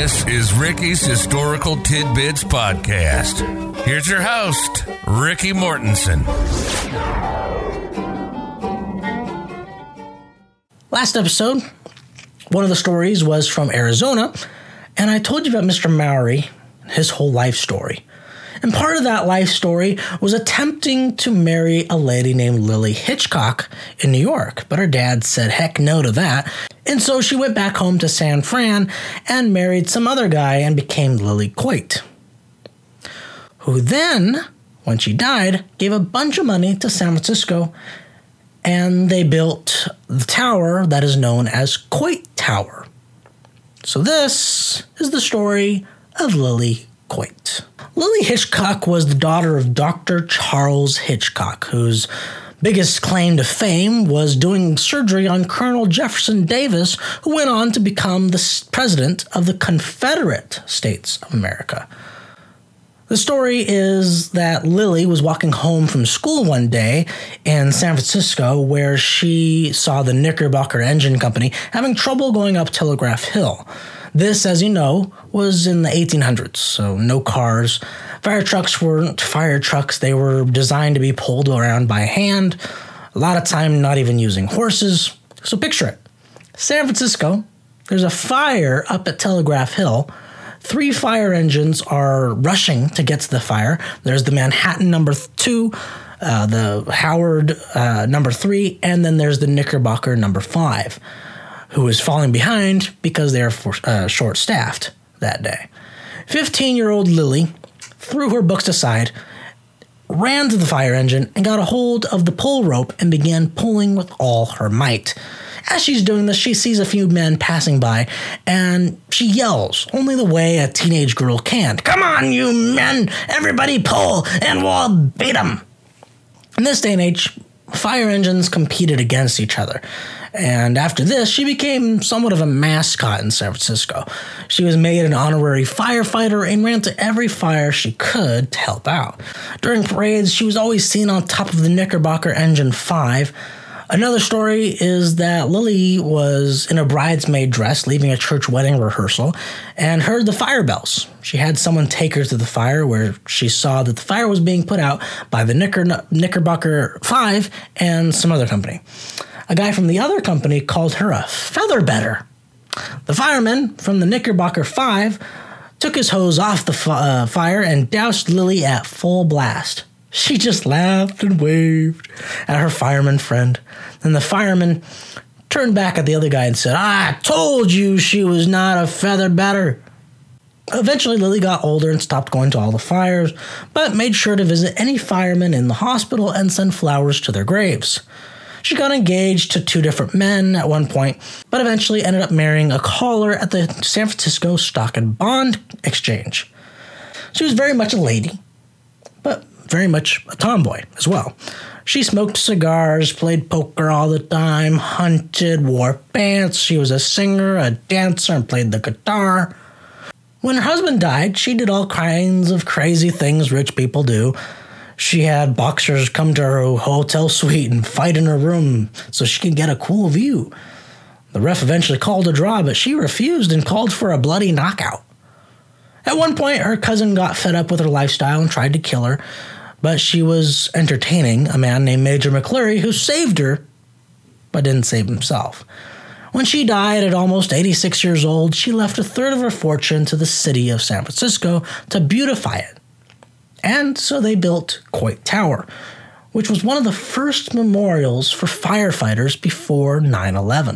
This is Ricky's Historical Tidbits Podcast. Here's your host, Ricky Mortensen. Last episode, one of the stories was from Arizona, and I told you about Mr. Mowry, his whole life story. And part of that life story was attempting to marry a lady named Lily Hitchcock in New York, but her dad said heck no to that, and so she went back home to San Fran and married some other guy and became Lily Coit, who then, when she died, gave a bunch of money to San Francisco, and they built the tower that is known as Coit Tower. So this is the story of Lily Coit. Lily Hitchcock was the daughter of Dr. Charles Hitchcock, whose biggest claim to fame was doing surgery on Colonel Jefferson Davis, who went on to become the president of the Confederate States of America. The story is that Lily was walking home from school one day in San Francisco where she saw the Knickerbocker Engine Company having trouble going up Telegraph Hill. This, as you know, was in the 1800s, so no cars. Fire trucks weren't fire trucks. They were designed to be pulled around by hand, a lot of time not even using horses. So picture it. San Francisco, there's a fire up at Telegraph Hill. 3 fire engines are rushing to get to the fire. There's the Manhattan number 2, the Howard number 3, and then there's the Knickerbocker number 5, who is falling behind because they are short-staffed that day. 15-year-old Lily threw her books aside, ran to the fire engine, and got a hold of the pull rope and began pulling with all her might. As she's doing this, she sees a few men passing by, and she yells, only the way a teenage girl can. "Come on, you men! Everybody pull, and we'll beat 'em!" In this day and age, fire engines competed against each other. And after this, she became somewhat of a mascot in San Francisco. She was made an honorary firefighter and ran to every fire she could to help out. During parades, she was always seen on top of the Knickerbocker Engine 5. Another story is that Lily was in a bridesmaid dress leaving a church wedding rehearsal and heard the fire bells. She had someone take her to the fire where she saw that the fire was being put out by the Knickerbocker 5 and some other company. A guy from the other company called her a featherbetter. The fireman from the Knickerbocker 5 took his hose off the fire and doused Lily at full blast. She just laughed and waved at her fireman friend. Then the fireman turned back at the other guy and said, "I told you she was not a featherbetter." Eventually, Lily got older and stopped going to all the fires, but made sure to visit any firemen in the hospital and send flowers to their graves. She got engaged to 2 different men at one point, but eventually ended up marrying a caller at the San Francisco Stock and Bond Exchange. She was very much a lady, but very much a tomboy as well. She smoked cigars, played poker all the time, hunted, wore pants. She was a singer, a dancer, and played the guitar. When her husband died, she did all kinds of crazy things rich people do. She had boxers come to her hotel suite and fight in her room so she could get a cool view. The ref eventually called a draw, but she refused and called for a bloody knockout. At one point, her cousin got fed up with her lifestyle and tried to kill her, but she was entertaining a man named Major McCleary who saved her, but didn't save himself. When she died at almost 86 years old, she left a third of her fortune to the city of San Francisco to beautify it. And so they built Coit Tower, which was one of the first memorials for firefighters before 9/11.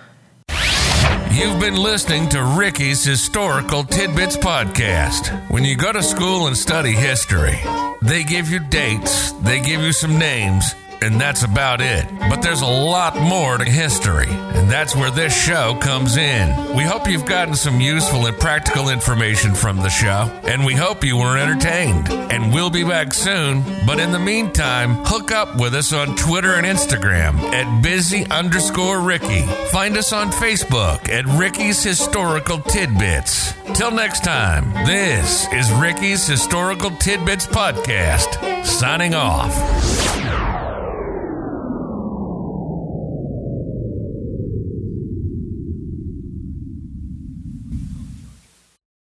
You've been listening to Ricky's Historical Tidbits Podcast. When you go to school and study history, they give you dates, they give you some names, and that's about it. But there's a lot more to history, and that's where this show comes in. We hope you've gotten some useful and practical information from the show, and we hope you were entertained. And we'll be back soon, but in the meantime, hook up with us on Twitter and Instagram at busy_Ricky. Find us on Facebook at Ricky's Historical Tidbits. Till next time, this is Ricky's Historical Tidbits Podcast, signing off.